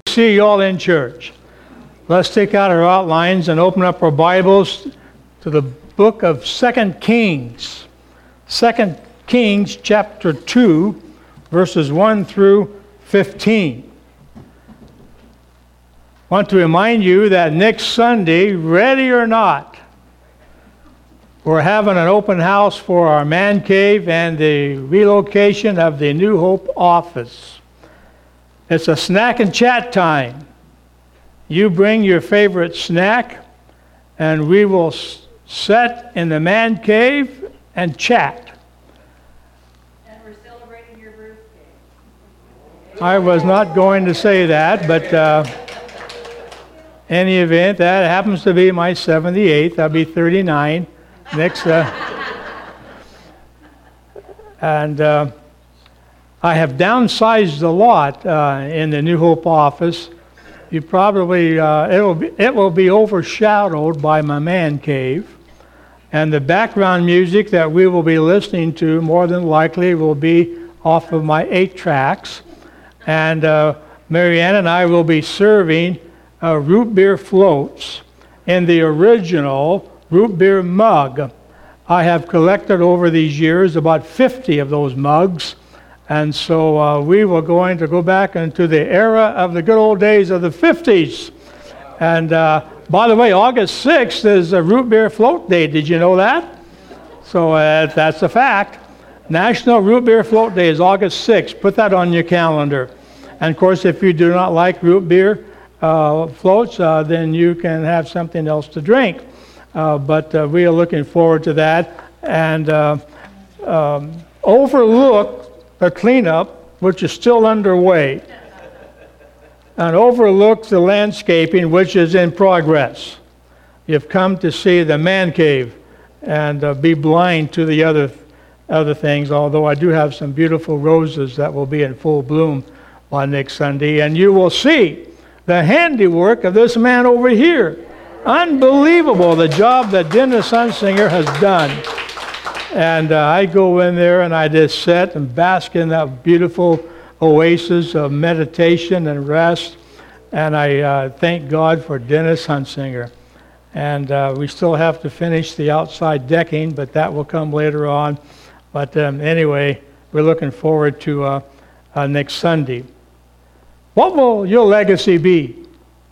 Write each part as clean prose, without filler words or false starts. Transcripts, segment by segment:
See you all in church. Let's take out our outlines and open up our Bibles to the book of 2 Kings. 2 Kings chapter 2, verses 1 through 15. I want to remind you that next Sunday, ready or not, we're having an open house for our man cave and the relocation of the New Hope office. It's a snack and chat time. You bring your favorite snack, and we will sit in the man cave and chat. And we're celebrating your birthday. I was not going to say that, but any event, that happens to be my 78th. I'll be 39 next. I have downsized a lot in the New Hope office. You probably it will be overshadowed by my man cave, and the background music that we will be listening to more than likely will be off of my 8 tracks, and Marianne and I will be serving root beer floats in the original root beer mug. I have collected over these years about 50 of those mugs. And so we were going to go back into the era of the good old days of the 50s. And by the way, August 6th is a root beer float day. Did you know that? So that's a fact. National Root Beer Float Day is August 6th. Put that on your calendar. And of course, if you do not like root beer floats, then you can have something else to drink. But we are looking forward to that. And overlook the cleanup, which is still underway, and overlook the landscaping, which is in progress. You've come to see the man cave and be blind to the other things, although I do have some beautiful roses that will be in full bloom on next Sunday, and you will see the handiwork of this man over here. Unbelievable, the job that Dennis Hunsinger has done. And I go in there and I just sit and bask in that beautiful oasis of meditation and rest. And I thank God for Dennis Hunsinger. And we still have to finish the outside decking, but that will come later on. But anyway, we're looking forward to next Sunday. What will your legacy be?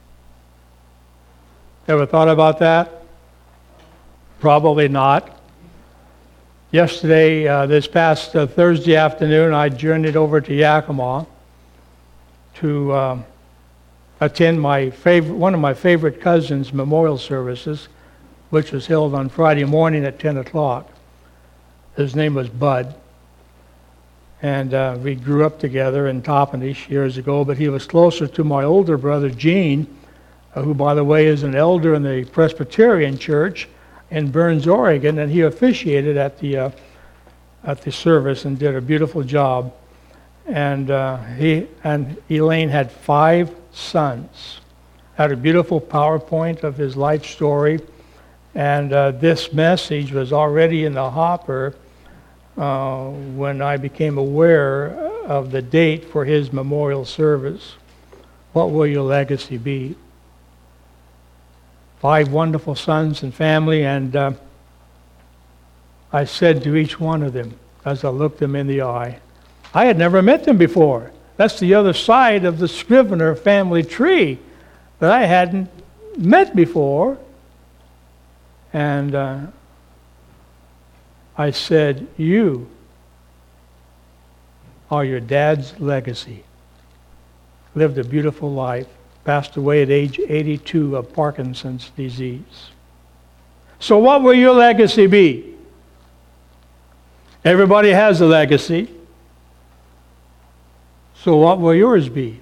Ever thought about that? Probably not. Yesterday, this past Thursday afternoon, I journeyed over to Yakima to attend one of my favorite cousins' memorial services, which was held on Friday morning at 10 o'clock. His name was Bud, and we grew up together in Toppenish years ago, but he was closer to my older brother, Gene, who, by the way, is an elder in the Presbyterian Church in Burns, Oregon, and he officiated at the service and did a beautiful job. And he and Elaine had 5 sons. Had a beautiful PowerPoint of his life story, and this message was already in the hopper when I became aware of the date for his memorial service. What will your legacy be? 5 wonderful sons and family, and I said to each one of them as I looked them in the eye, I had never met them before. That's the other side of the Scrivener family tree that I hadn't met before. And I said, you are your dad's legacy. Lived a beautiful life. Passed away at age 82 of Parkinson's disease. So what will your legacy be? Everybody has a legacy. So what will yours be?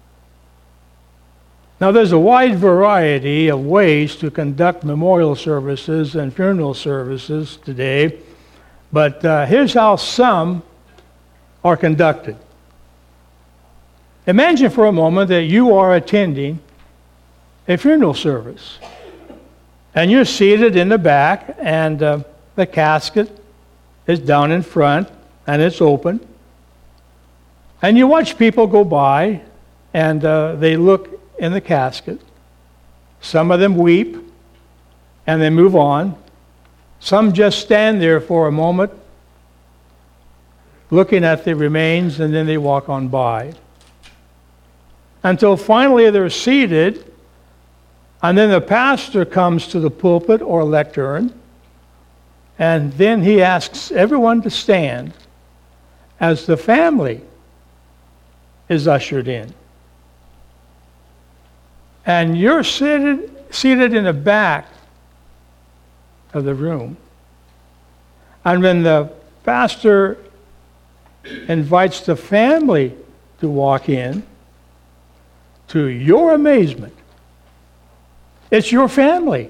Now there's a wide variety of ways to conduct memorial services and funeral services today, but here's how some are conducted. Imagine for a moment that you are attending a funeral service, and you're seated in the back, and the casket is down in front, and it's open, and you watch people go by, and they look in the casket. Some of them weep, and they move on. Some just stand there for a moment, looking at the remains, and then they walk on by. Until finally they're seated, and then the pastor comes to the pulpit or lectern, and then he asks everyone to stand as the family is ushered in. And you're seated in the back of the room. And when the pastor invites the family to walk in, to your amazement, it's your family.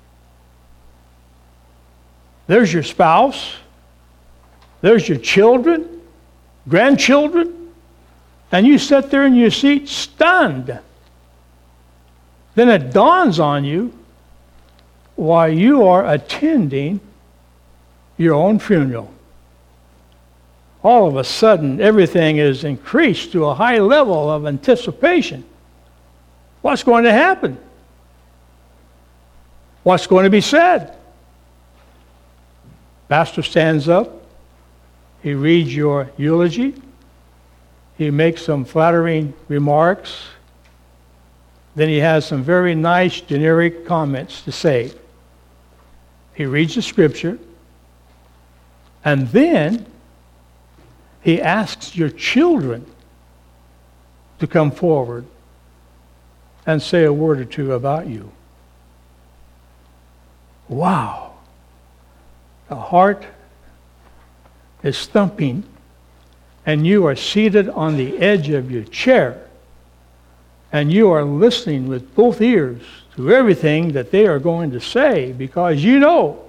There's your spouse, there's your children, grandchildren, and you sit there in your seat stunned. Then it dawns on you why you are attending your own funeral. All of a sudden, everything is increased to a high level of anticipation. What's going to happen? What's going to be said? Pastor stands up. He reads your eulogy. He makes some flattering remarks. Then he has some very nice generic comments to say. He reads the scripture. And then he asks your children to come forward and say a word or two about you. Wow. The heart is thumping, and you are seated on the edge of your chair, and you are listening with both ears to everything that they are going to say, because you know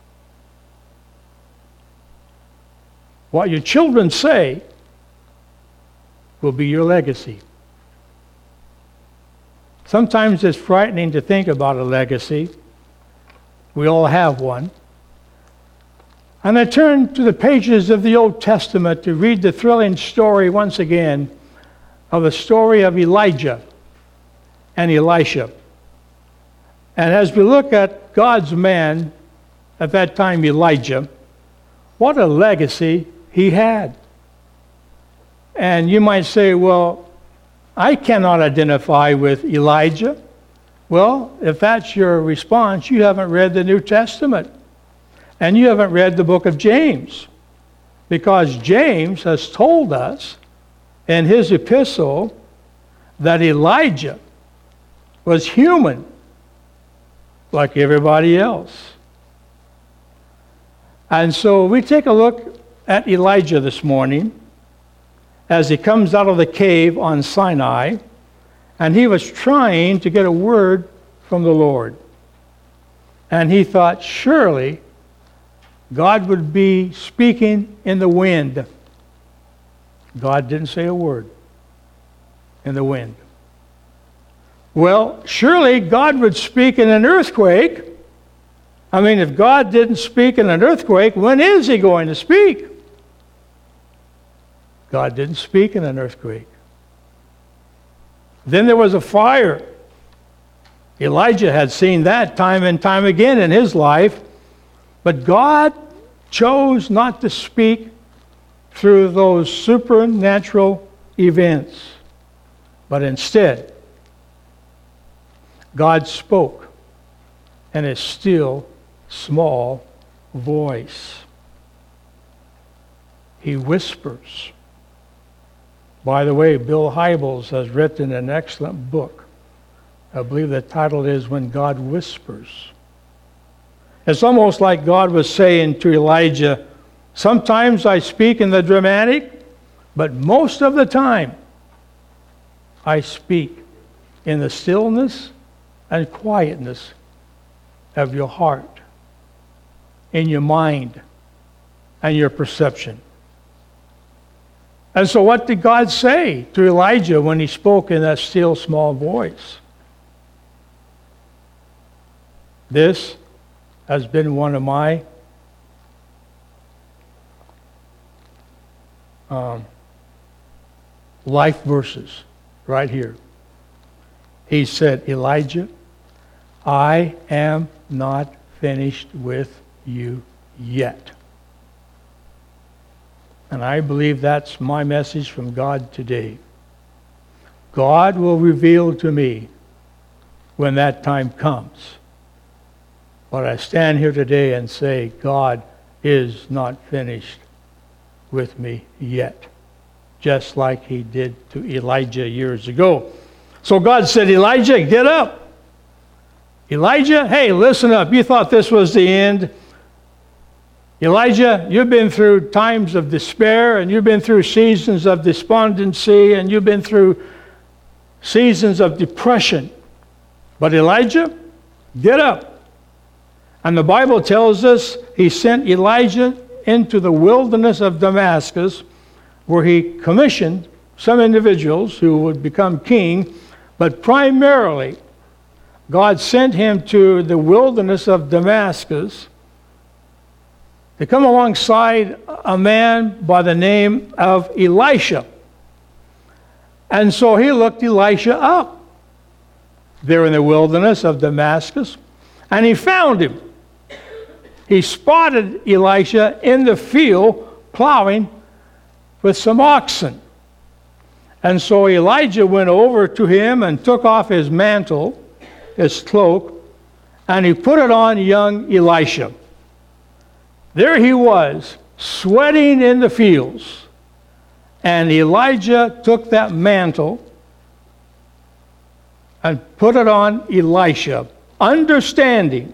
what your children say will be your legacy. Sometimes it's frightening to think about a legacy. We all have one. And I turn to the pages of the Old Testament to read the thrilling story once again of the story of Elijah and Elisha. And as we look at God's man, at that time Elijah, what a legacy he had. And you might say, well, I cannot identify with Elijah. Well, if that's your response, you haven't read the New Testament. And you haven't read the book of James. Because James has told us in his epistle that Elijah was human like everybody else. And so we take a look at Elijah this morning as he comes out of the cave on Sinai, and he was trying to get a word from the Lord. And he thought, surely God would be speaking in the wind. God didn't say a word in the wind. Well, surely God would speak in an earthquake. I mean, if God didn't speak in an earthquake, when is he going to speak? God didn't speak in an earthquake. Then there was a fire. Elijah had seen that time and time again in his life. But God chose not to speak through those supernatural events. But instead, God spoke in a still, small voice. He whispers. By the way, Bill Hybels has written an excellent book. I believe the title is When God Whispers. It's almost like God was saying to Elijah, sometimes I speak in the dramatic, but most of the time I speak in the stillness and quietness of your heart, in your mind, and your perception. And so what did God say to Elijah when he spoke in that still small voice? This has been one of my life verses right here. He said, Elijah, I am not finished with you yet. And I believe that's my message from God today. God will reveal to me when that time comes. But I stand here today and say, God is not finished with me yet, just like he did to Elijah years ago. So God said, Elijah, get up. Elijah, hey, listen up. You thought this was the end. Elijah, you've been through times of despair, and you've been through seasons of despondency, and you've been through seasons of depression. But Elijah, get up. And the Bible tells us he sent Elijah into the wilderness of Damascus, where he commissioned some individuals who would become king, but primarily God sent him to the wilderness of Damascus to come alongside a man by the name of Elisha. And so he looked Elisha up there in the wilderness of Damascus, and he found him. He spotted Elisha in the field plowing with some oxen. And so Elijah went over to him and took off his mantle, his cloak, and he put it on young Elisha. There he was, sweating in the fields. And Elijah took that mantle and put it on Elisha, understanding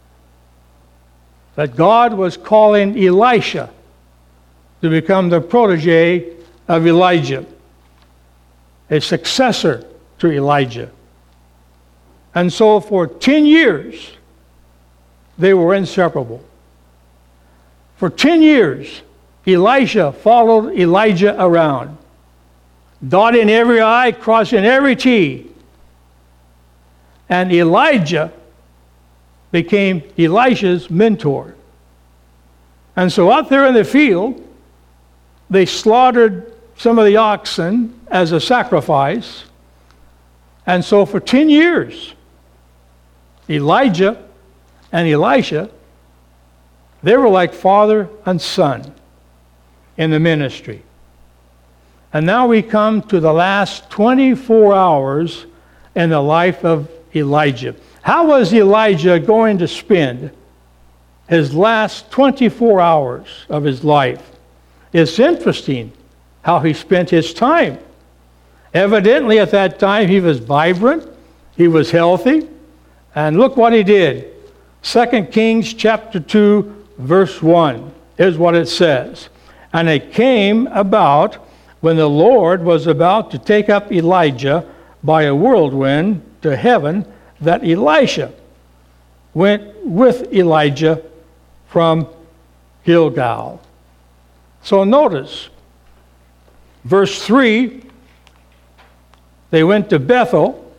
that God was calling Elisha to become the protege of Elijah, a successor to Elijah. And so for 10 years, they were inseparable. For 10 years, Elisha followed Elijah around, dotting every I, crossing every T. And Elijah became Elisha's mentor. And so out there in the field, they slaughtered some of the oxen as a sacrifice. And so for 10 years, Elijah and Elisha, they were like father and son in the ministry. And now we come to the last 24 hours in the life of Elijah. How was Elijah going to spend his last 24 hours of his life? It's interesting how he spent his time. Evidently at that time he was vibrant, he was healthy, and look what he did. 2 Kings chapter 2, verse 1 is what it says. And it came about when the Lord was about to take up Elijah by a whirlwind to heaven, that Elisha went with Elijah from Gilgal. So notice, verse 3, they went to Bethel.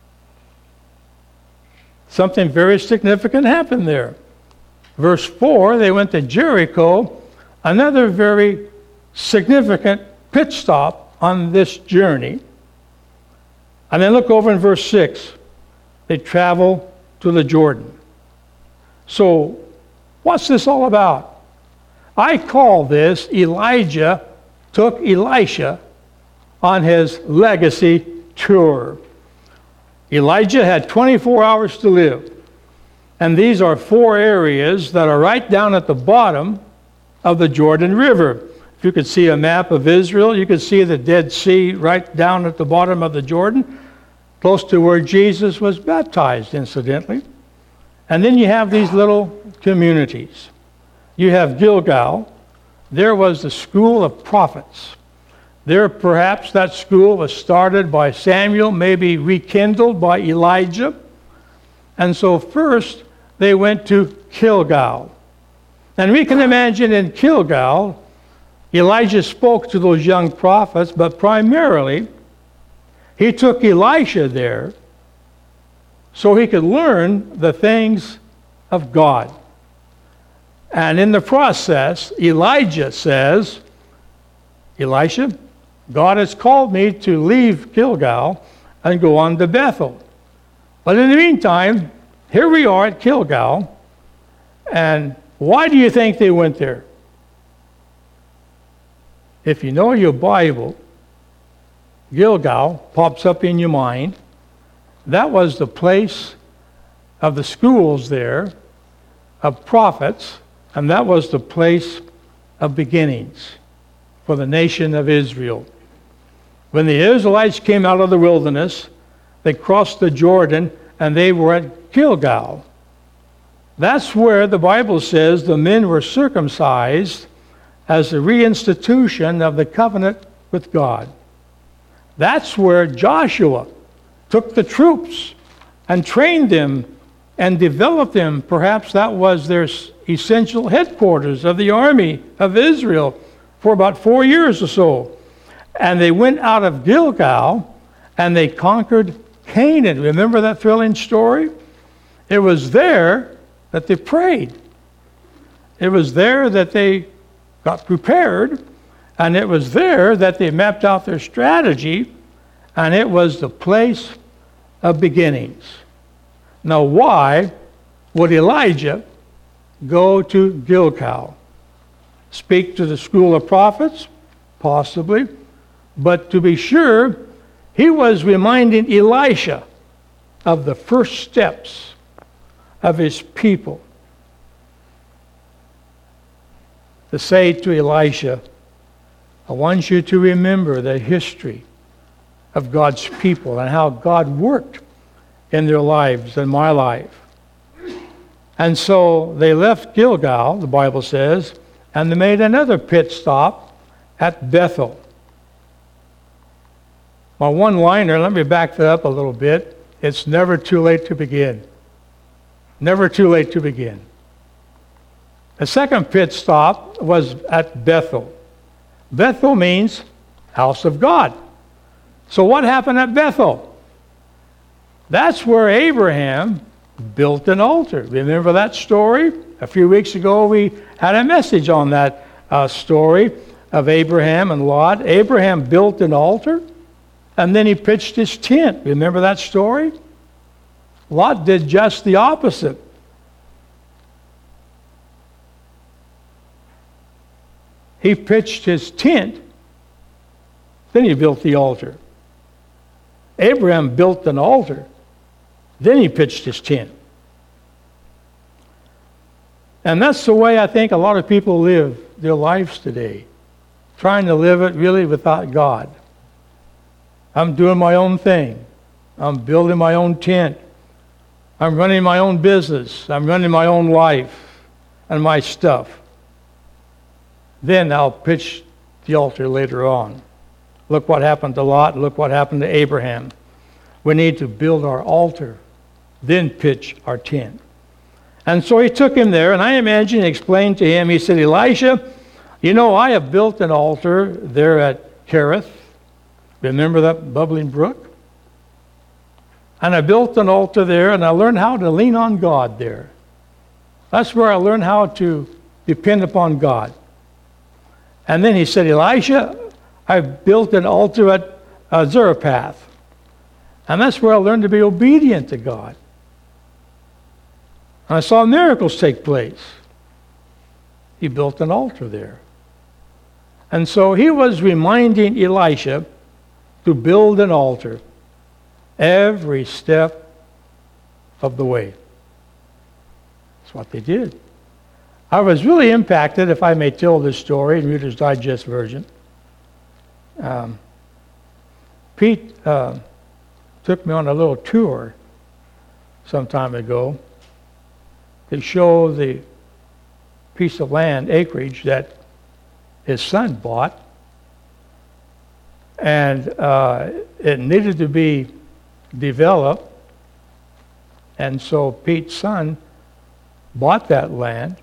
Something very significant happened there. Verse 4, they went to Jericho, another very significant pit stop on this journey. And then look over in verse 6. They travel to the Jordan. So, what's this all about? I call this Elijah took Elisha on his legacy tour. Elijah had 24 hours to live. And these are 4 areas that are right down at the bottom of the Jordan River. If you could see a map of Israel, you could see the Dead Sea right down at the bottom of the Jordan, close to where Jesus was baptized, incidentally. And then you have these little communities. You have Gilgal. There was the school of prophets. There, perhaps that school was started by Samuel, maybe rekindled by Elijah. And so first, they went to Gilgal. And we can imagine in Gilgal, Elijah spoke to those young prophets, but primarily, he took Elisha there so he could learn the things of God. And in the process, Elijah says, Elisha, God has called me to leave Gilgal and go on to Bethel. But in the meantime, here we are at Gilgal. And why do you think they went there? If you know your Bible, Gilgal pops up in your mind. That was the place of the schools there, of prophets, and that was the place of beginnings for the nation of Israel. When the Israelites came out of the wilderness, they crossed the Jordan, and they were at Gilgal. That's where the Bible says the men were circumcised as the reinstitution of the covenant with God. That's where Joshua took the troops and trained them and developed them. Perhaps that was their essential headquarters of the army of Israel for about 4 years or so. And they went out of Gilgal and they conquered Canaan. Remember that thrilling story? It was there that they prayed. It was there that they got prepared, and it was there that they mapped out their strategy, and it was the place of beginnings. Now, why would Elijah go to Gilgal? Speak to the school of prophets? Possibly. But to be sure, he was reminding Elisha of the first steps of his people. To say to Elisha, I want you to remember the history of God's people and how God worked in their lives and my life. And so they left Gilgal, the Bible says, and they made another pit stop at Bethel. My one-liner, let me back that up a little bit. It's never too late to begin. Never too late to begin. The second pit stop was at Bethel. Bethel means house of God. So what happened at Bethel? That's where Abraham built an altar. Remember that story? A few weeks ago we had a message on that story of Abraham and Lot. Abraham built an altar and then he pitched his tent. Remember that story? Lot did just the opposite. He pitched his tent, then he built the altar. Abraham built an altar, then he pitched his tent. And that's the way I think a lot of people live their lives today, trying to live it really without God. I'm doing my own thing. I'm building my own tent. I'm running my own business. I'm running my own life and my stuff. Then I'll pitch the altar later on. Look what happened to Lot. Look what happened to Abraham. We need to build our altar, then pitch our tent. And so he took him there, and I imagine he explained to him, he said, Elisha, you know, I have built an altar there at Kerith. Remember that bubbling brook? And I built an altar there, and I learned how to lean on God there. That's where I learned how to depend upon God. And then he said, Elisha, I built an altar at Zarephath. And that's where I learned to be obedient to God. And I saw miracles take place. He built an altar there. And so he was reminding Elisha to build an altar every step of the way. That's what they did. I was really impacted, if I may tell this story in Reader's Digest version. Pete took me on a little tour some time ago to show the piece of land, acreage, that his son bought. And it needed to be developed. And so Pete's son bought that land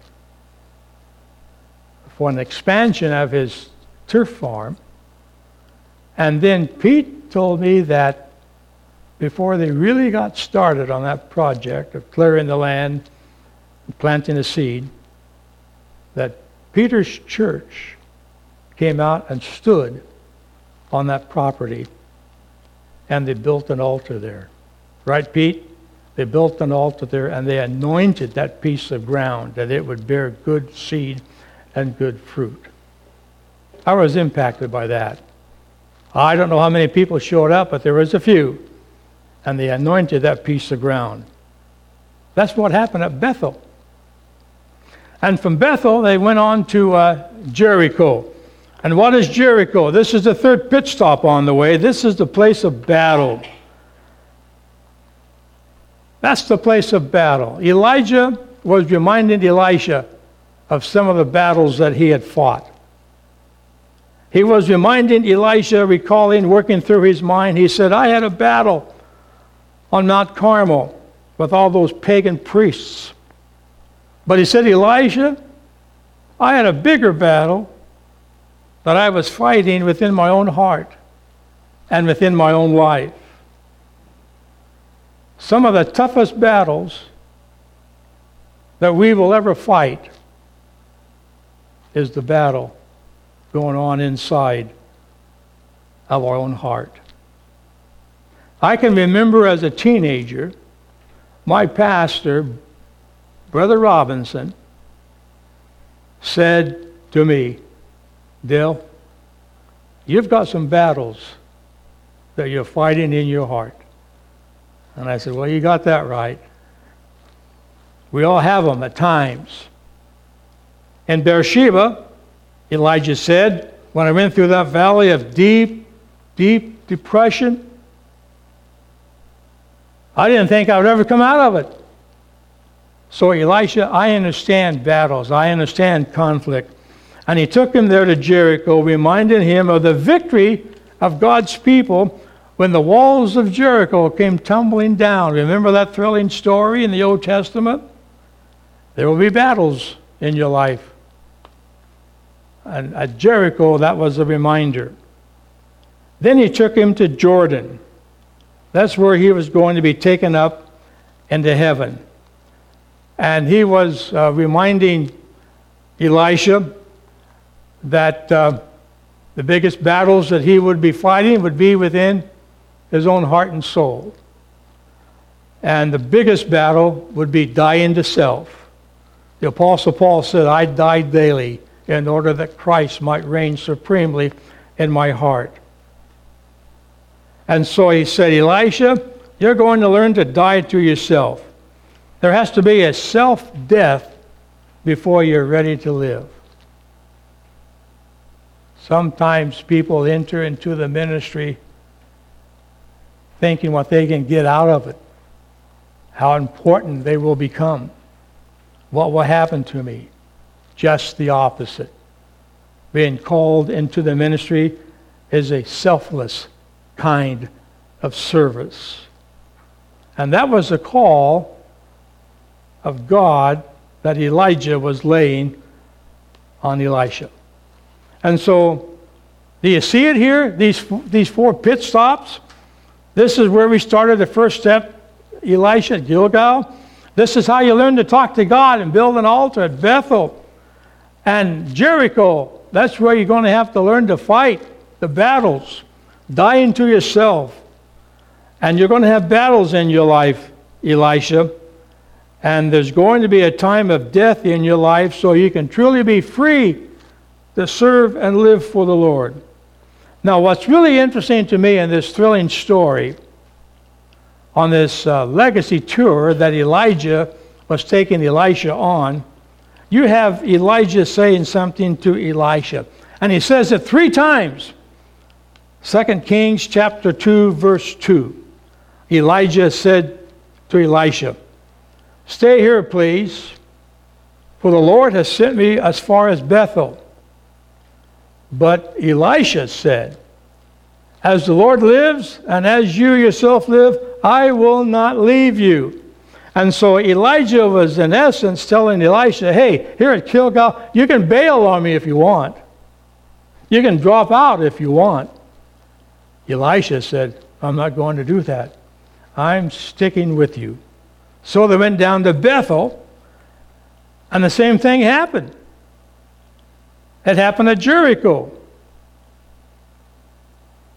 for an expansion of his turf farm. And then Pete told me that before they really got started on that project of clearing the land and planting a seed, that Peter's church came out and stood on that property, and they built an altar there. Right, Pete? They built an altar there, and they anointed that piece of ground that it would bear good seed and good fruit. I was impacted by that. I don't know how many people showed up, but there was a few, and they anointed that piece of ground. That's what happened at Bethel. And from Bethel, they went on to Jericho. And what is Jericho? This is the third pit stop on the way. This is the place of battle. That's the place of battle. Elijah was reminding Elisha of some of the battles that he had fought. He was reminding Elisha, recalling, working through his mind. He said, I had a battle on Mount Carmel with all those pagan priests. But he said, Elisha, I had a bigger battle that I was fighting within my own heart and within my own life. Some of the toughest battles that we will ever fight is the battle going on inside of our own heart. I can remember as a teenager, my pastor, Brother Robinson, said to me, Dale, you've got some battles that you're fighting in your heart. And I said, well, you got that right. We all have them at times. In Beersheba, Elijah said, when I went through that valley of deep, deep depression, I didn't think I would ever come out of it. So Elisha, I understand battles. I understand conflict. And he took him there to Jericho, reminding him of the victory of God's people when the walls of Jericho came tumbling down. Remember that thrilling story in the Old Testament? There will be battles in your life. And at Jericho, that was a reminder. Then he took him to Jordan. That's where he was going to be taken up into heaven. And he was reminding Elisha that the biggest battles that he would be fighting would be within his own heart and soul. And the biggest battle would be dying to self. The Apostle Paul said, I die daily in order that Christ might reign supremely in my heart. And so he said, Elisha, you're going to learn to die to yourself. There has to be a self-death before you're ready to live. Sometimes people enter into the ministry thinking what they can get out of it, how important they will become, what will happen to me. Just the opposite. Being called into the ministry is a selfless kind of service. And that was a call of God that Elijah was laying on Elisha. And so, do you see it here? These four pit stops? This is where we started the first step, Elisha at Gilgal. This is how you learn to talk to God and build an altar at Bethel. And Jericho, that's where you're going to have to learn to fight the battles, dying to yourself. And you're going to have battles in your life, Elisha. And there's going to be a time of death in your life so you can truly be free to serve and live for the Lord. Now, what's really interesting to me in this thrilling story, on this legacy tour that Elijah was taking Elisha on, you have Elijah saying something to Elisha. And he says it 3 times. 2 Kings chapter 2, verse 2. Elijah said to Elisha, stay here, please, for the Lord has sent me as far as Bethel. But Elisha said, as the Lord lives, and as you yourself live, I will not leave you. And so Elijah was, in essence, telling Elisha, hey, here at Gilgal, you can bail on me if you want. You can drop out if you want. Elisha said, I'm not going to do that. I'm sticking with you. So they went down to Bethel, and the same thing happened. It happened at Jericho.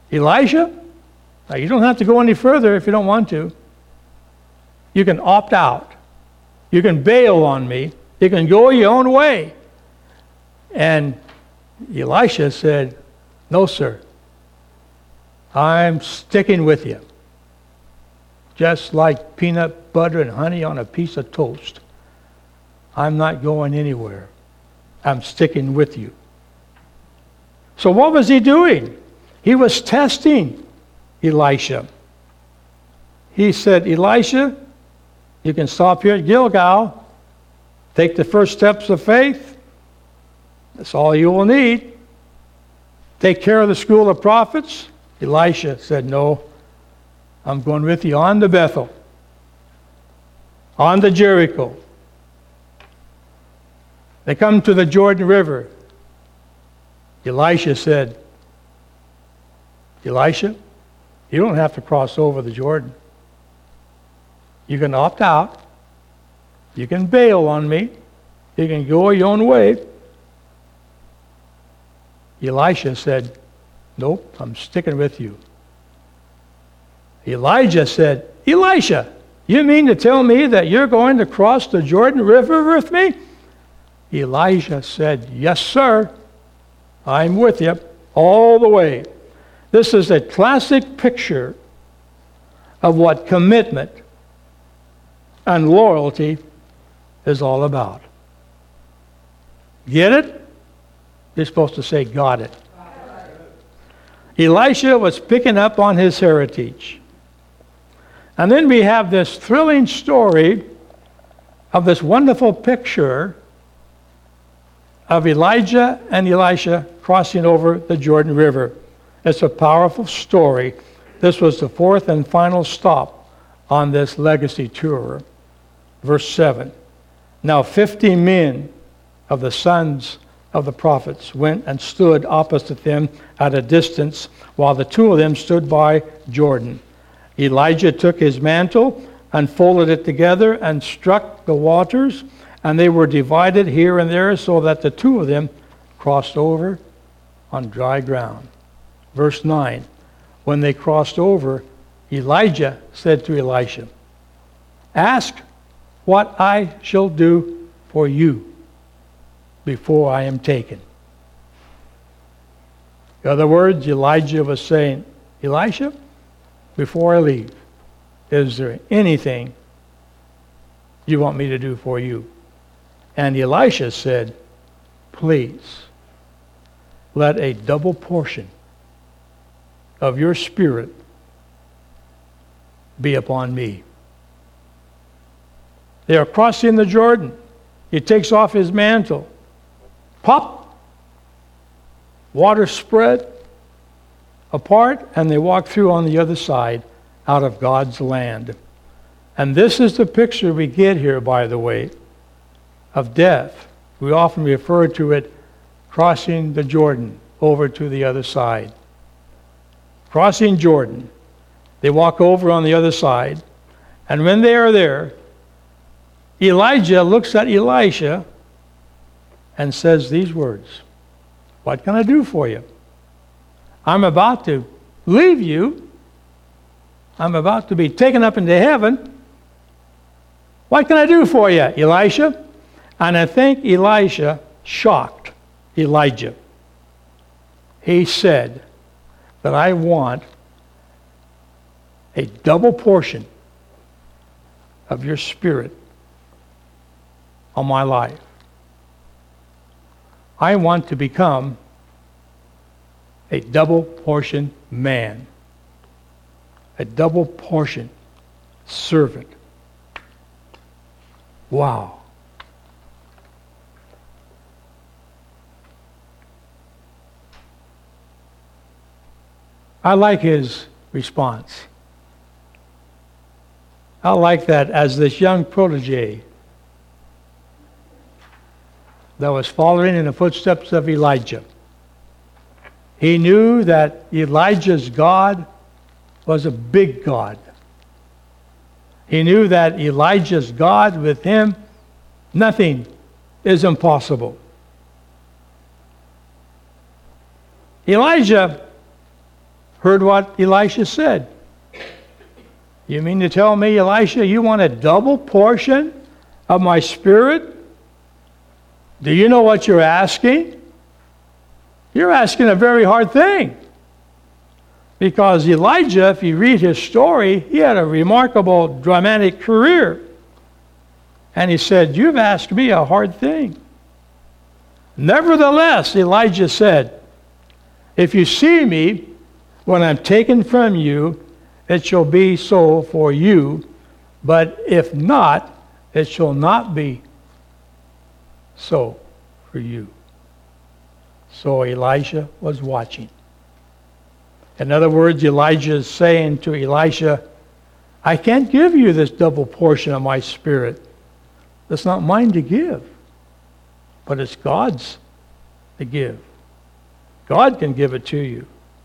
Elisha, now you don't have to go any further if you don't want to. You can opt out. You can bail on me. You can go your own way. And Elisha said, no, sir. I'm sticking with you. Just like peanut butter and honey on a piece of toast. I'm not going anywhere. I'm sticking with you. So what was he doing? He was testing Elisha. He said, Elisha, you can stop here at Gilgal, take the first steps of faith. That's all you will need. Take care of the school of prophets. Elisha said, no, I'm going with you on to Bethel, on to Jericho. They come to the Jordan River. Elisha said, Elisha, you don't have to cross over the Jordan. You can opt out. You can bail on me. You can go your own way. Elisha said, nope, I'm sticking with you. Elijah said, Elisha, you mean to tell me that you're going to cross the Jordan River with me? Elijah said, yes, sir. I'm with you all the way. This is a classic picture of what commitment and loyalty is all about. Get it? You're supposed to say, got it. Elisha was picking up on his heritage. And then we have this thrilling story of this wonderful picture of Elijah and Elisha crossing over the Jordan River. It's a powerful story. This was the fourth and final stop on this legacy tour. Verse 7. Now 50 men of the sons of the prophets went and stood opposite them at a distance, while the two of them stood by Jordan. Elijah took his mantle and folded it together and struck the waters, and they were divided here and there so that the two of them crossed over on dry ground. Verse 9. When they crossed over, Elijah said to Elisha, ask what I shall do for you before I am taken. In other words, Elijah was saying, Elisha, before I leave, is there anything you want me to do for you? And Elisha said, please, let a double portion of your spirit be upon me. They are crossing the Jordan. He takes off his mantle. Pop! Water spread apart, and they walk through on the other side out of God's land. And this is the picture we get here, by the way, of death. We often refer to it crossing the Jordan over to the other side. Crossing Jordan. They walk over on the other side. And when they are there, Elijah looks at Elisha and says these words, what can I do for you? I'm about to leave you. I'm about to be taken up into heaven. What can I do for you, Elisha? And I think Elisha shocked Elijah. He said that I want a double portion of your spirit on my life. I want to become a double portion man, a double portion servant. Wow. I like his response. I like that as this young protege that was following in the footsteps of Elijah. He knew that Elijah's God was a big God. He knew that Elijah's God, with him, nothing is impossible. Elijah heard what Elisha said. You mean to tell me, Elisha, you want a double portion of my spirit? Do you know what you're asking? You're asking a very hard thing. Because Elijah, if you read his story, he had a remarkable, dramatic career. And he said, you've asked me a hard thing. Nevertheless, Elijah said, if you see me when I'm taken from you, it shall be so for you. But if not, it shall not be so for you. So Elisha was watching. In other words, Elijah is saying to Elisha, I can't give you this double portion of my spirit. It's not mine to give, but it's God's to give. God can give it to you.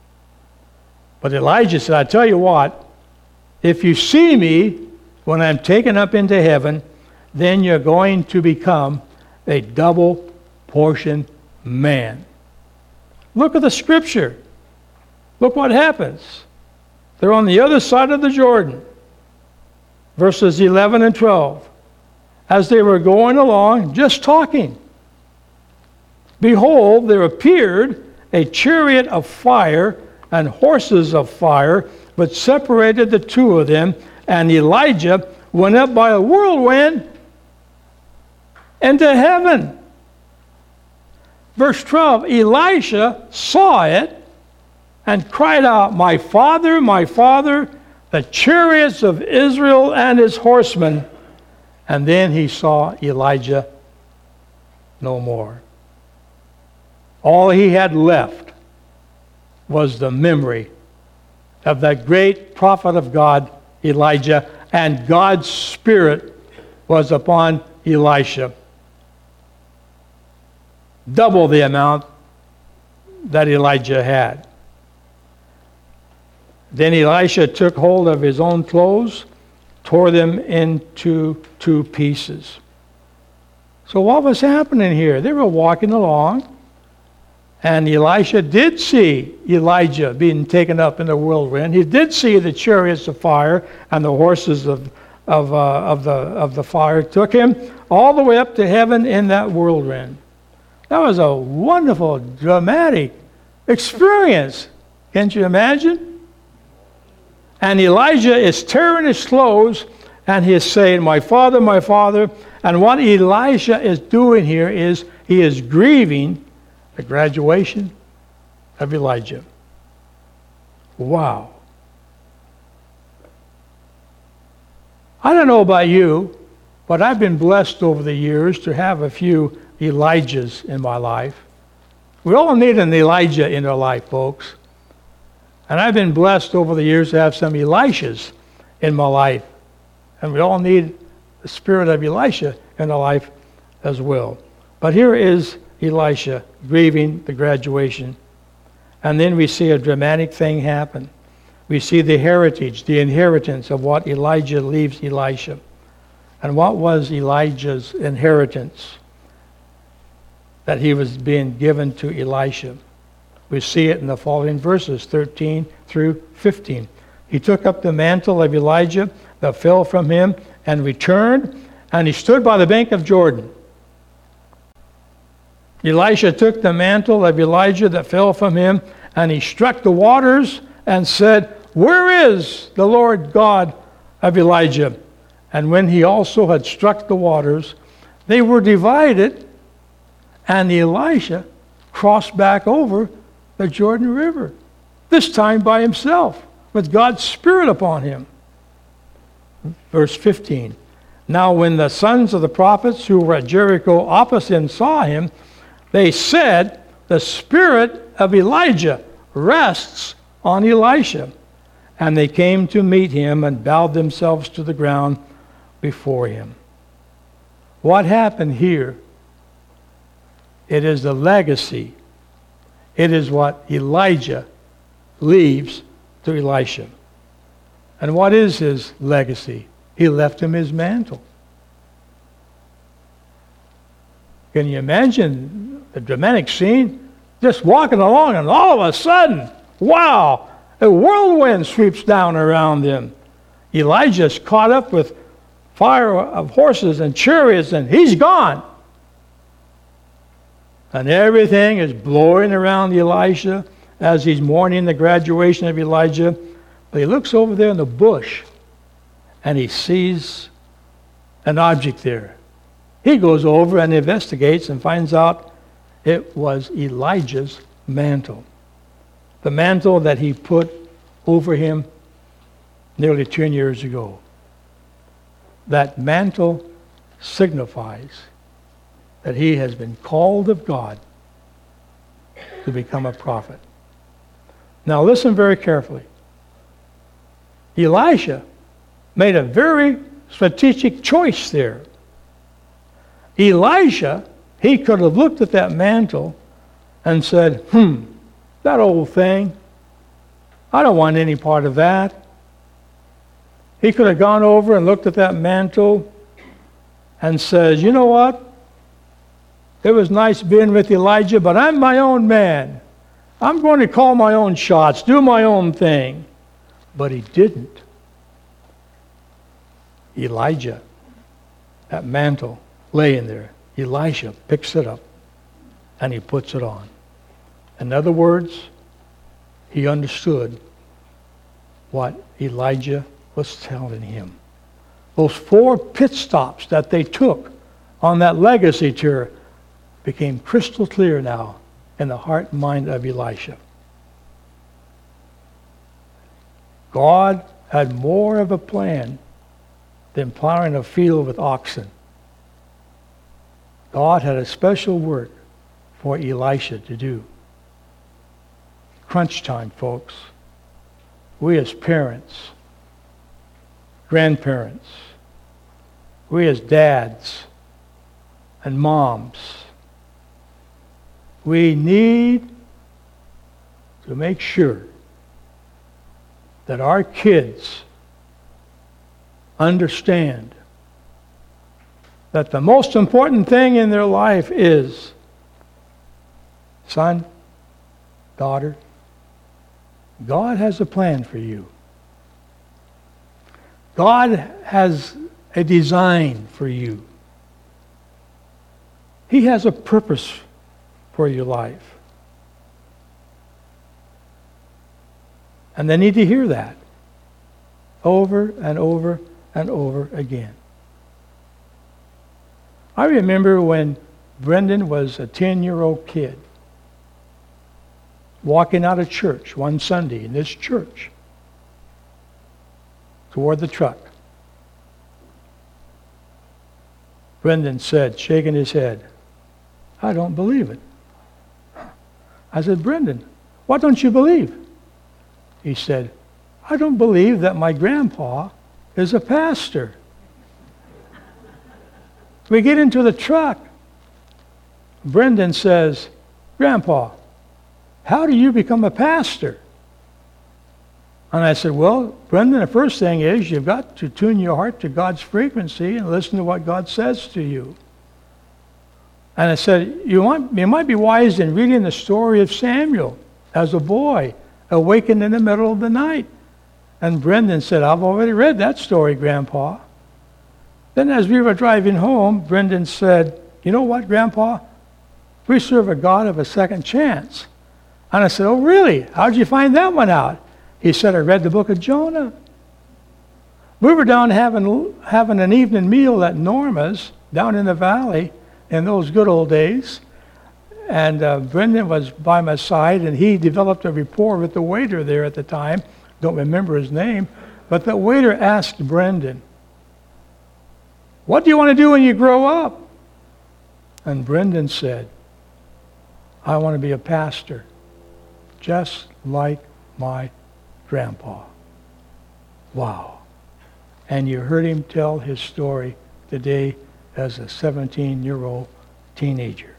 But Elijah said, I tell you what, if you see me when I'm taken up into heaven, then you're going to become a double portion man. Look at the scripture. Look what happens. They're on the other side of the Jordan. Verses 11 and 12. As they were going along, just talking, behold, there appeared a chariot of fire and horses of fire, which separated the two of them, and Elijah went up by a whirlwind into heaven. Verse 12, Elisha saw it and cried out, my father, the chariots of Israel and his horsemen. And then he saw Elijah no more. All he had left was the memory of that great prophet of God, Elijah, and God's Spirit was upon Elisha. Double the amount that Elijah had. Then Elisha took hold of his own clothes, tore them into two pieces. So what was happening here? They were walking along, and Elisha did see Elijah being taken up in the whirlwind. He did see the chariots of fire and the horses of the fire. Took him all the way up to heaven in that whirlwind. That was a wonderful, dramatic experience. Can't you imagine? And Elijah is tearing his clothes, and he is saying, my father, my father. And what Elisha is doing here is he is grieving the graduation of Elijah. Wow. I don't know about you, but I've been blessed over the years to have a few Elijahs in my life. We all need an Elijah in our life, folks. And I've been blessed over the years to have some Elishas in my life. And we all need the spirit of Elisha in our life as well. But here is Elisha grieving the graduation. And then we see a dramatic thing happen. We see the heritage, the inheritance of what Elijah leaves Elisha. And what was Elijah's inheritance that he was being given to Elisha? We see it in the following verses, 13 through 15. He took up the mantle of Elijah that fell from him and returned, and he stood by the bank of Jordan. Elisha took the mantle of Elijah that fell from him, and he struck the waters and said, where is the Lord God of Elijah? And when he also had struck the waters, they were divided, and Elisha crossed back over the Jordan River, this time by himself, with God's Spirit upon him. Verse 15. Now when the sons of the prophets who were at Jericho opposite him saw him, they said, the spirit of Elijah rests on Elisha. And they came to meet him and bowed themselves to the ground before him. What happened here? It is the legacy. It is what Elijah leaves to Elisha. And what is his legacy? He left him his mantle. Can you imagine the dramatic scene? Just walking along, and all of a sudden, wow, A whirlwind sweeps down around them. Elijah's caught up with fire of horses and chariots, and he's gone. And everything is blowing around Elisha as he's mourning the graduation of Elijah. But he looks over there in the bush, and he sees an object there. He goes over and investigates and finds out it was Elijah's mantle. The mantle that he put over him nearly 10 years ago. That mantle signifies that he has been called of God to become a prophet. Now listen very carefully. Elisha made a very strategic choice there. Elisha, he could have looked at that mantle and said, that old thing, I don't want any part of that. He could have gone over and looked at that mantle and says, you know what? It was nice being with Elijah, but I'm my own man. I'm going to call my own shots, do my own thing. But he didn't. Elijah, that mantle laying there, Elisha picks it up and he puts it on. In other words, he understood what Elijah was telling him. Those 4 pit stops that they took on that legacy tour became crystal clear now in the heart and mind of Elisha. God had more of a plan than plowing a field with oxen. God had a special work for Elisha to do. Crunch time, folks. We as parents, grandparents, we as dads and moms, we need to make sure that our kids understand that the most important thing in their life is, son, daughter, God has a plan for you. God has a design for you. He has a purpose for your life. And they need to hear that over and over and over again. I remember when Brendan was a 10-year-old kid, walking out of church one Sunday in this church toward the truck. Brendan said, shaking his head, I don't believe it. I said, Brendan, what don't you believe? He said, I don't believe that my grandpa is a pastor. We get into the truck. Brendan says, Grandpa, how do you become a pastor? And I said, well, Brendan, the first thing is you've got to tune your heart to God's frequency and listen to what God says to you. And I said, you might be wise in reading the story of Samuel as a boy, awakened in the middle of the night. And Brendan said, I've already read that story, Grandpa. Then as we were driving home, Brendan said, you know what, Grandpa? We serve a God of a second chance. And I said, oh, really? How'd you find that one out? He said, I read the book of Jonah. We were down having an evening meal at Norma's down in the valley in those good old days. And Brendan was by my side, and he developed a rapport with the waiter there at the time. Don't remember his name. But the waiter asked Brendan, what do you want to do when you grow up? And Brendan said, I want to be a pastor, just like my grandpa. Wow. And you heard him tell his story today as a 17-year-old teenager.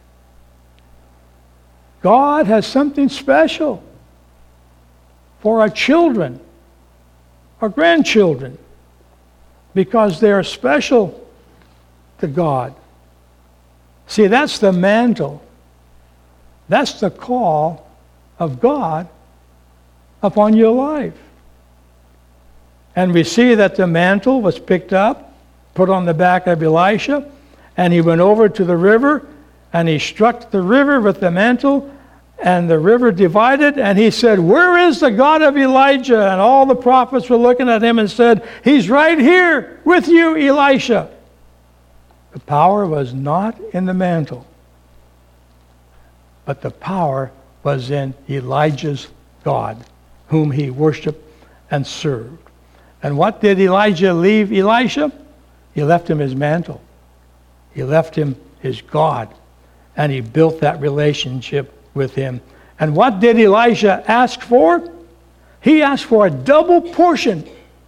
God has something special for our children, our grandchildren, because they are special to God. See, that's the mantle. That's the call of God upon your life. And we see that the mantle was picked up, put on the back of Elisha, and he went over to the river, and he struck the river with the mantle, and the river divided, and he said, "Where is the God of Elijah?" And all the prophets were looking at him and said, "He's right here with you, Elisha." The power was not in the mantle, but the power was in Elijah's God, whom he worshiped and served. And what did Elijah leave Elisha? He left him his mantle. He left him his God. And he built that relationship with him. And what did Elisha ask for? He asked for a double portion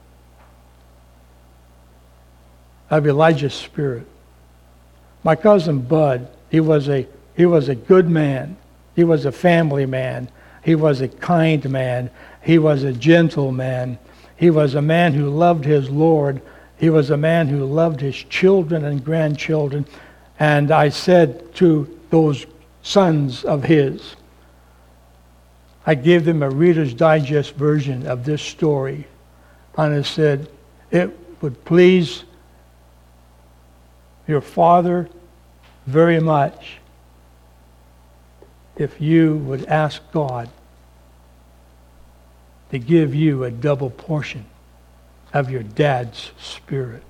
of Elijah's spirit. My cousin Bud, he was a good man. He was a family man. He was a kind man. He was a gentle man. He was a man who loved his Lord. He was a man who loved his children and grandchildren. And I said to those sons of his, I gave them a Reader's Digest version of this story. And I said, it would please your father very much if you would ask God to give you a double portion of your dad's spirit.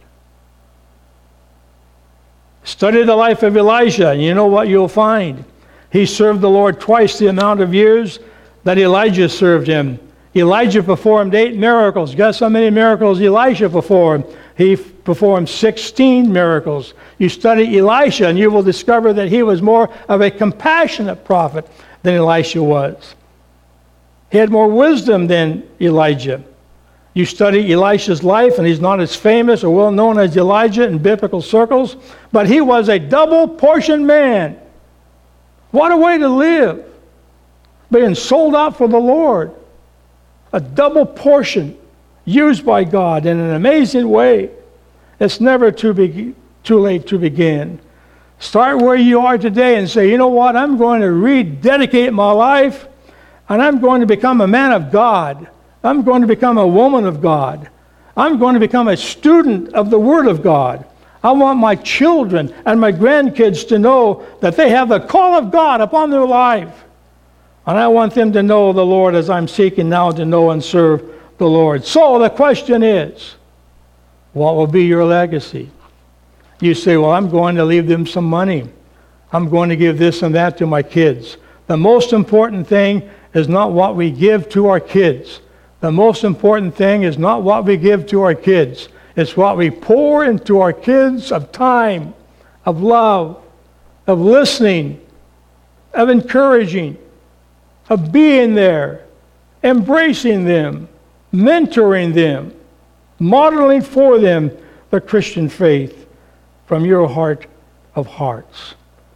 Study the life of Elijah, and you know what you'll find. He served the Lord twice the amount of years that Elijah served him. Elijah performed 8 miracles. Guess how many miracles Elisha performed? He performed 16 miracles. You study Elisha, and you will discover that he was more of a compassionate prophet than Elisha was. He had more wisdom than Elijah. You study Elisha's life, and he's not as famous or well known as Elijah in biblical circles, but he was a double portion man. What a way to live, being sold out for the Lord. A double portion used by God in an amazing way. It's never too late to begin. Start where you are today and say, you know what, I'm going to rededicate my life, and I'm going to become a man of God. I'm going to become a woman of God. I'm going to become a student of the Word of God. I want my children and my grandkids to know that they have the call of God upon their life. And I want them to know the Lord as I'm seeking now to know and serve the Lord. So the question is, what will be your legacy? You say, well, I'm going to leave them some money. I'm going to give this and that to my kids. The most important thing is not what we give to our kids. The most important thing is not what we give to our kids. It's what we pour into our kids of time, of love, of listening, of encouraging, of being there, embracing them, mentoring them, modeling for them the Christian faith from your heart of hearts.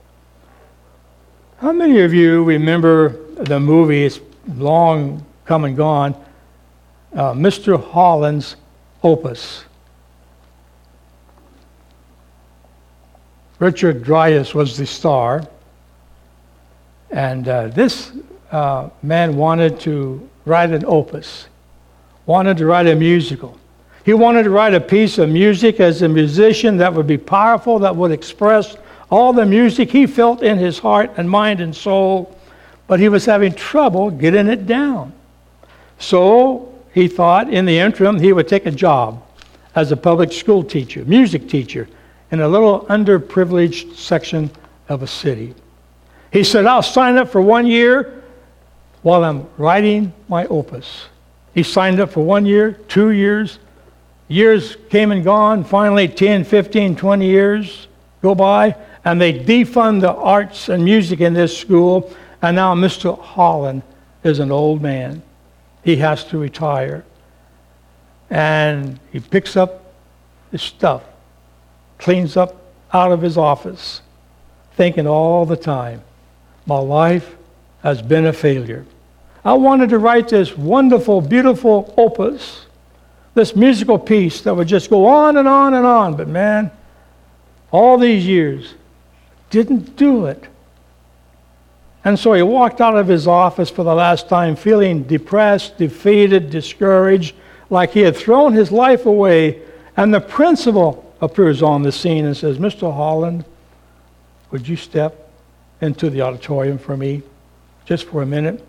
How many of you remember the movie, it's long come and gone, Mr. Holland's Opus? Richard Dreyfuss was the star, and this man wanted to write an opus, wanted to write a musical. He wanted to write a piece of music as a musician that would be powerful, that would express all the music he felt in his heart and mind and soul, but he was having trouble getting it down. So he thought in the interim he would take a job as a public school teacher, music teacher, in a little underprivileged section of a city. He said, I'll sign up for 1 year while I'm writing my opus. He signed up for 1 year, 2 years. Years came and gone. Finally, 10, 15, 20 years go by, and they defund the arts and music in this school, and now Mr. Holland is an old man. He has to retire. And he picks up his stuff, cleans up out of his office, thinking all the time, my life has been a failure. I wanted to write this wonderful, beautiful opus, this musical piece that would just go on and on and on, but man, all these years, didn't do it. And so he walked out of his office for the last time feeling depressed, defeated, discouraged, like he had thrown his life away. And the principal appears on the scene and says, "Mr. Holland, would you step into the auditorium for me, just for a minute?"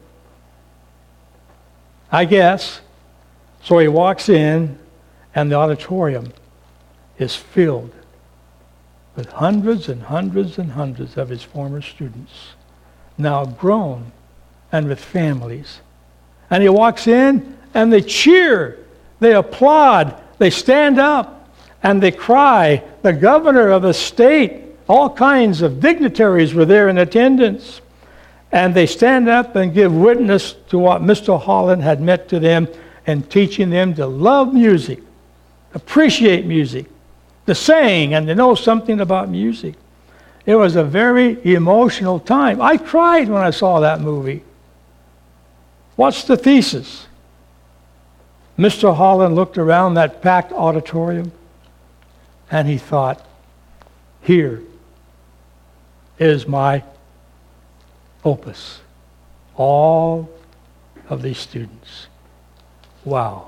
I guess. So he walks in, and the auditorium is filled with hundreds and hundreds and hundreds of his former students, now grown and with families. And he walks in, and they cheer, they applaud, they stand up, and they cry. The governor of the state, all kinds of dignitaries were there in attendance. And they stand up and give witness to what Mr. Holland had meant to them and teaching them to love music, appreciate music, to sing and to know something about music. It was a very emotional time. I cried when I saw that movie. What's the thesis? Mr. Holland looked around that packed auditorium and he thought, here is my opus. All of these students. Wow.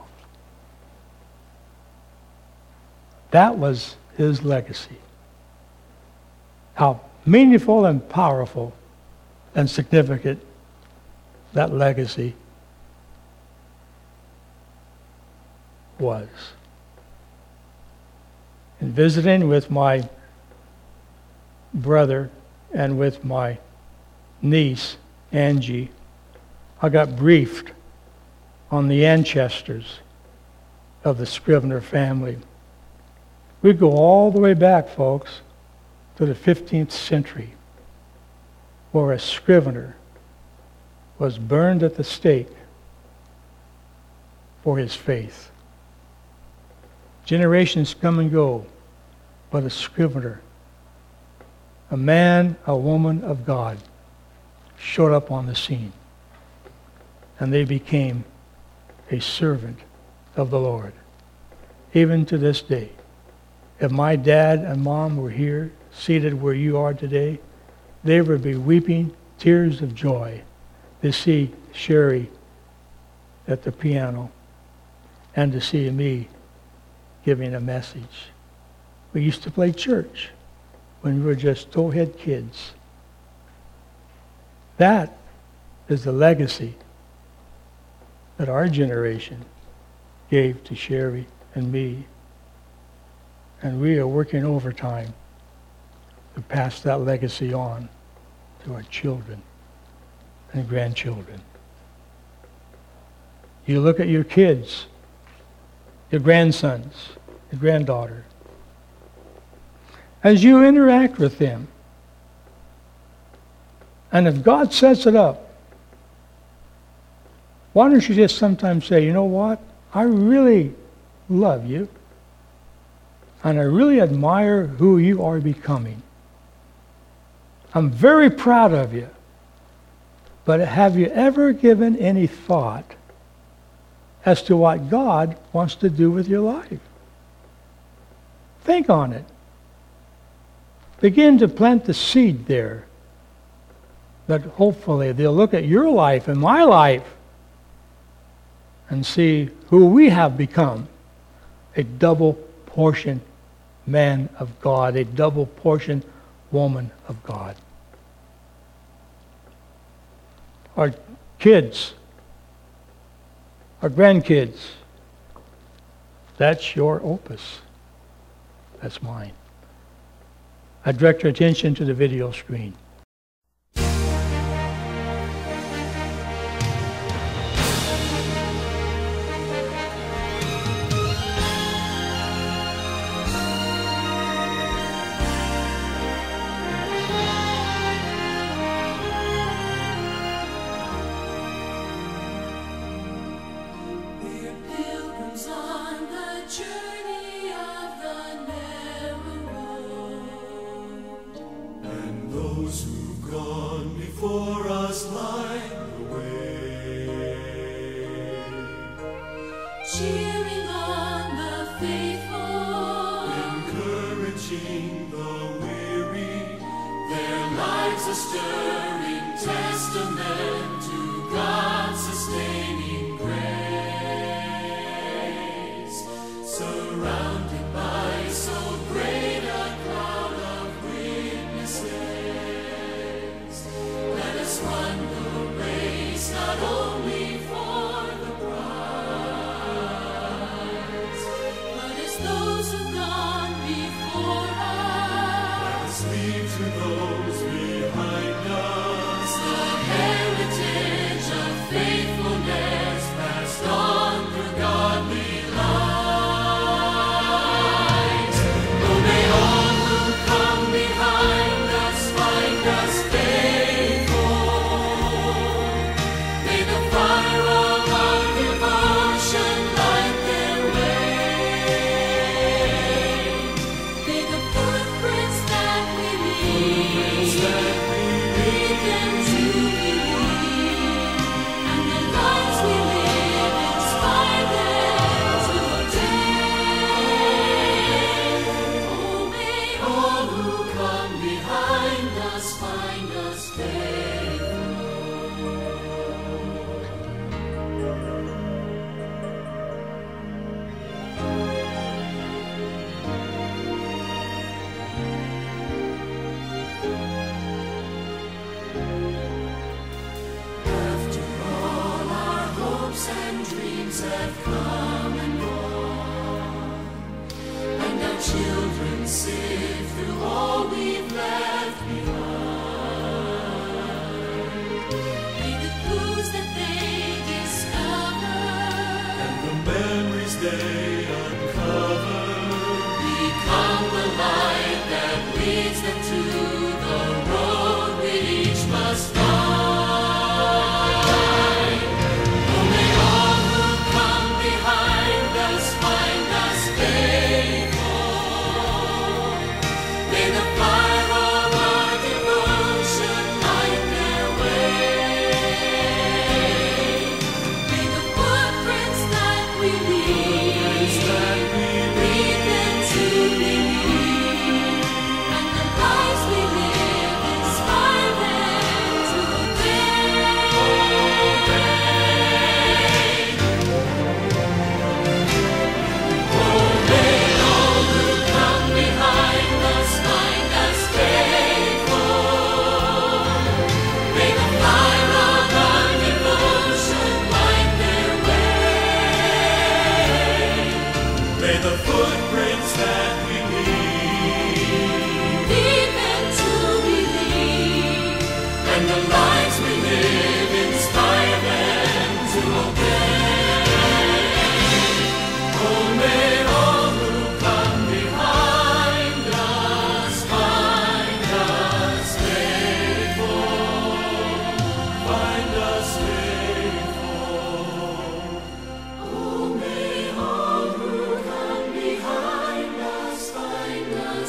That was his legacy. How meaningful and powerful and significant that legacy was. In visiting with my brother and with my niece, Angie, I got briefed on the ancestors of the Scrivener family. We go all the way back, folks, to the 15th century, where a Scrivener was burned at the stake for his faith. Generations come and go, but a Scrivener, a man, a woman of God, showed up on the scene, and they became a servant of the Lord. Even to this day, if my dad and mom were here, seated where you are today, they would be weeping tears of joy to see Sherry at the piano and to see me giving a message. We used to play church when we were just towhead kids. That is the legacy that our generation gave to Sherry and me. And we are working overtime to pass that legacy on to our children and grandchildren. You look at your kids, your grandsons, your granddaughter. As you interact with them, and if God sets it up, why don't you just sometimes say, you know what? I really love you, and I really admire who you are becoming. I'm very proud of you. But have you ever given any thought as to what God wants to do with your life? Think on it. Begin to plant the seed there, that hopefully they'll look at your life and my life and see who we have become. A double portion man of God, a double portion woman of God. Our kids, our grandkids, that's your opus. That's mine. I direct your attention to the video screen. Cheering on the faithful, encouraging the weary, their lives a stirring testament to God's sustaining grace, surrounded by so great a cloud of witnesses. Let us run the race not only for the prize, but as those who've gone before us. Let us leave to those behind us the heritage of faithfulness passed on through godly lives. Oh, may all who come behind us find us faithful. May the fire of our devotion light their way. May the footprints that we leave lead them to believe, and the lives we live inspire them to obtain. Oh, may all who come behind us find us faithful. After all our hopes and dreams have come and gone, and our children sift through all we've left behind, may the clues that they discover and the memories they uncover become the light that leads them to the road we each must find. Oh, may all who come behind us find us faithful. May the fire of our devotion light their way. May the footprints that we leave lead them to believe, and the lives we live inspire them to obey. Oh, may all who come behind us find us faithful. May the fire of our devotion light their way. May the footprints that we leave lead them to believe, and the lives we live inspire them to obey. Oh, may all who come behind us find us faithful. Find us faithful. Oh, may all who come behind us find us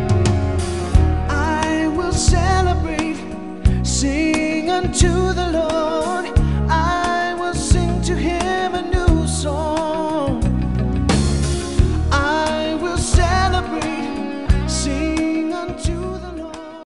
I will celebrate, sing unto the Lord